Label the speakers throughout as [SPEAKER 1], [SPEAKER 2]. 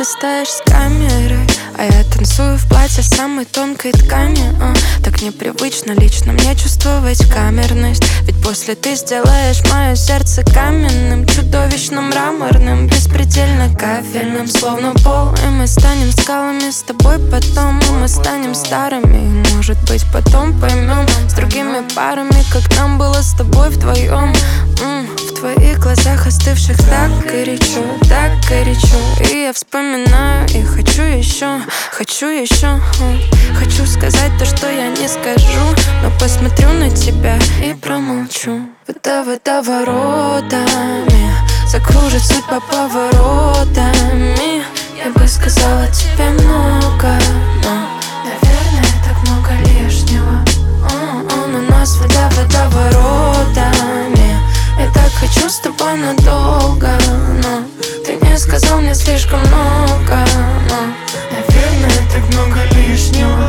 [SPEAKER 1] ты стоишь с камерой, а я танцую в платье самой тонкой ткани. Так непривычно лично мне чувствовать камерность. Ведь после ты сделаешь мое сердце каменным, чудовищно мраморным, беспредельно кафельным, словно пол. И мы станем скалами с тобой потом, и мы станем старыми, и может быть потом поймем с другими парами, как нам было с тобой вдвоем. В твоих глазах остывших так горячо, так горячо. И я вспоминаю и хочу еще, хочу еще. Хочу сказать то, что я не скажу, но посмотрю на тебя и промолчу. Водоворотами закружит судьба поворотами. Я бы сказала тебе много, но, наверное, так много лишнего. На нас водоворотами. Я так хочу с тобой надолго, но ты не сказал мне слишком много, но, наверное, так много лишнего.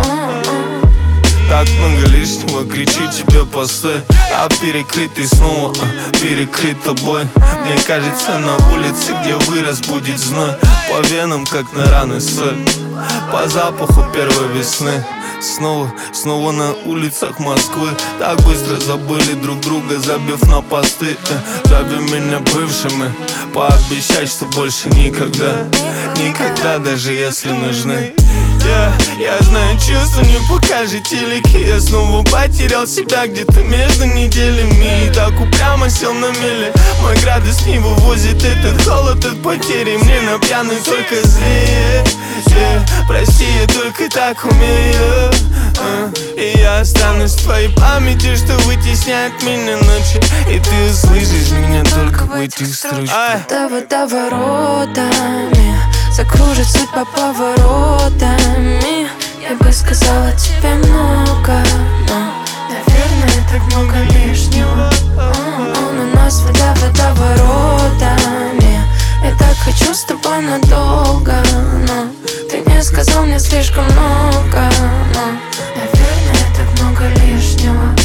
[SPEAKER 2] Так много лишнего, кричу тебе постой. А перекрытый снова, перекрыт тобой. Мне кажется, на улице, где вырос, будет зной. По венам, как на раны соль. По запаху первой весны. Снова на улицах Москвы. Так быстро забыли друг друга, забив на посты. Зови меня бывшими, пообещай, что больше никогда. Никогда, даже если нужны. Я знаю, чувства не покажете лики. Я снова потерял себя где-то между неделями. И так упрямо сел на мели. Мой градус не вывозит этот холод от потери. Мне на пьяный только злее. Прости, я только так умею. И я останусь в твоей памяти, что вытесняет меня ночи. И ты услышишь меня только в этих строчках.
[SPEAKER 1] Водоворотами закружит судьба поворотами. Я бы сказала тебе много, но, наверное, так много лишнего. На нас водоворотами. Я так хочу с тобой надолго, но ты не сказал мне слишком много, но, наверное, так много лишнего.